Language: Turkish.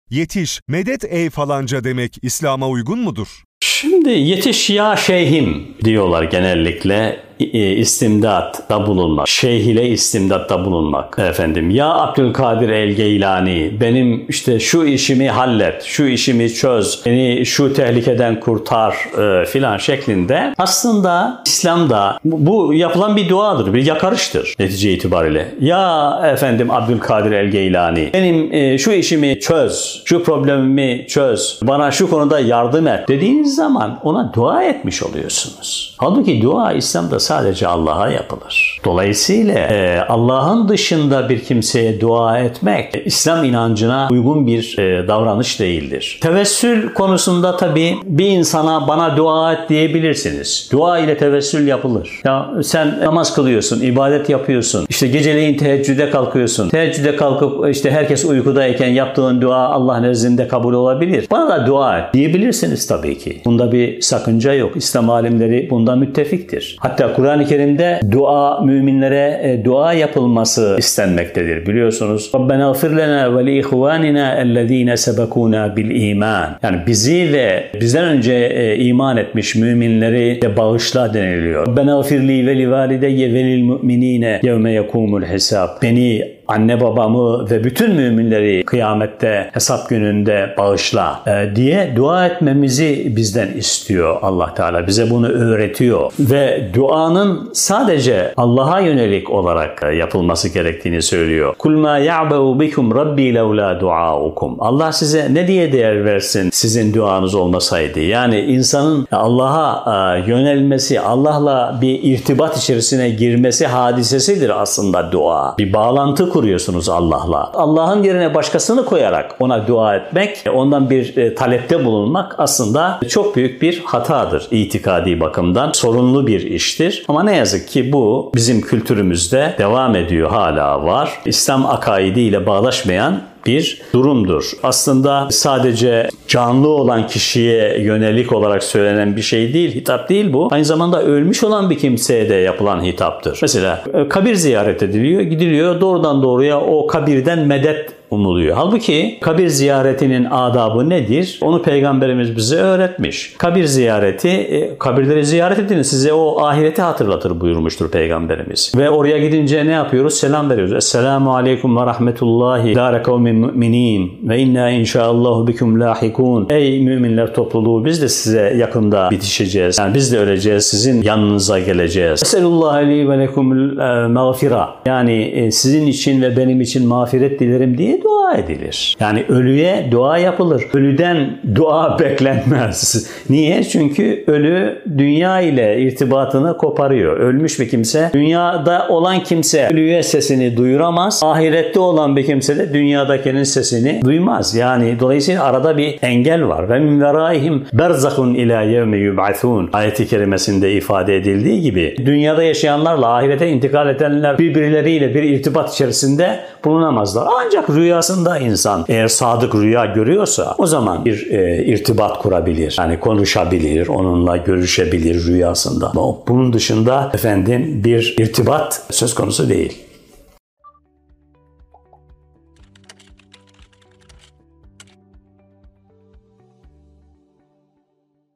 Yetiş, medet ey falanca demek İslam'a uygun mudur? Şimdi yetiş ya şeyhim diyorlar genellikle. İstimdatta bulunmak. Şeyh ile istimdatta bulunmak. Efendim ya Abdülkadir el-Geylani benim işte şu işimi hallet, şu işimi çöz, beni şu tehlikeden kurtar filan şeklinde. Aslında İslam'da bu yapılan bir duadır, bir yakarıştır netice itibariyle. Ya efendim Abdülkadir el-Geylani benim şu işimi çöz, şu problemimi çöz, bana şu konuda yardım et dediğiniz zaman ona dua etmiş oluyorsunuz. Halbuki dua İslam'da sadece Allah'a yapılır. Dolayısıyla Allah'ın dışında bir kimseye dua etmek İslam inancına uygun bir davranış değildir. Tevessül konusunda tabii bir insana bana dua et diyebilirsiniz. Dua ile tevessül yapılır. Ya sen namaz kılıyorsun, ibadet yapıyorsun. İşte geceleyin teheccüde kalkıyorsun. Teheccüde kalkıp işte herkes uykudayken yaptığın dua Allah nezdinde kabul olabilir. Bana da dua et diyebilirsiniz tabii ki. Bunda bir sakınca yok. İslam alimleri bunda müttefiktir. Hatta Kur'an-ı Kerim'de müminlere dua yapılması istenmektedir. Biliyorsunuz. Rabbena gfir lena ve li ihvanina ellezine sebekuna bil iman. Yani bizi ve bizden önce iman etmiş müminleri de bağışla deniliyor. Rabbena gfir li ve li valideyye ve lil mu'minine yevme yekumul hesab. Beni, anne babamı ve bütün müminleri kıyamette hesap gününde bağışla diye dua etmemizi bizden istiyor Allah Teala. Bize bunu öğretiyor ve duanın sadece Allah'a yönelik olarak yapılması gerektiğini söylüyor. Kul ma ya'ba'u bikum rabbi levla duaukum. Allah size ne diye değer versin sizin duanız olmasaydı? Yani insanın Allah'a yönelmesi, Allah'la bir irtibat içerisine girmesi hadisesidir aslında dua. Bir bağlantı kuruyorsunuz Allah'la. Allah'ın yerine başkasını koyarak ona dua etmek, ondan bir talepte bulunmak aslında çok büyük bir hatadır itikadi bakımdan. Sorunlu bir iştir. Ama ne yazık ki bu bizim kültürümüzde devam ediyor, hala var. İslam akaidiyle bağdaşmayan bir durumdur. Aslında sadece canlı olan kişiye yönelik olarak söylenen bir şey değil, hitap değil bu. Aynı zamanda ölmüş olan bir kimseye de yapılan hitaptır. Mesela kabir ziyaret ediliyor, gidiliyor doğrudan doğruya o kabirden medet umuluyor. Halbuki kabir ziyaretinin adabı nedir? Onu Peygamberimiz bize öğretmiş. Kabir ziyareti, kabirleri ziyaret edin, size o ahireti hatırlatır buyurmuştur Peygamberimiz. Ve oraya gidince ne yapıyoruz? Selam veriyoruz. Esselamu aleyküm ve rahmetullahi dâre kavmin müminin ve inna inşaallahu bikum lahikun. Ey müminler topluluğu, biz de size yakında bitişeceğiz. Yani biz de öleceğiz, sizin yanınıza geleceğiz. Eselullah li ve lekumul mağfira. Yani sizin için ve benim için mağfiret dilerim diye dua edilir. Yani ölüye dua yapılır. Ölüden dua beklenmez. Niye? Çünkü ölü dünya ile irtibatını koparıyor. Ölmüş bir kimse, dünyada olan kimse ölüye sesini duyuramaz. Ahirette olan bir kimse de dünyadakinin sesini duymaz. Yani dolayısıyla arada bir engel var. Ve min veraihim berzakun ila yevme yub'athun. Ayet-i kerimesinde ifade edildiği gibi dünyada yaşayanlarla ahirete intikal edenler birbirleriyle bir irtibat içerisinde bulunamazlar. Ancak rüyasında insan eğer sadık rüya görüyorsa o zaman bir irtibat kurabilir. Yani konuşabilir, onunla görüşebilir rüyasında. Bunun dışında bir irtibat söz konusu değil.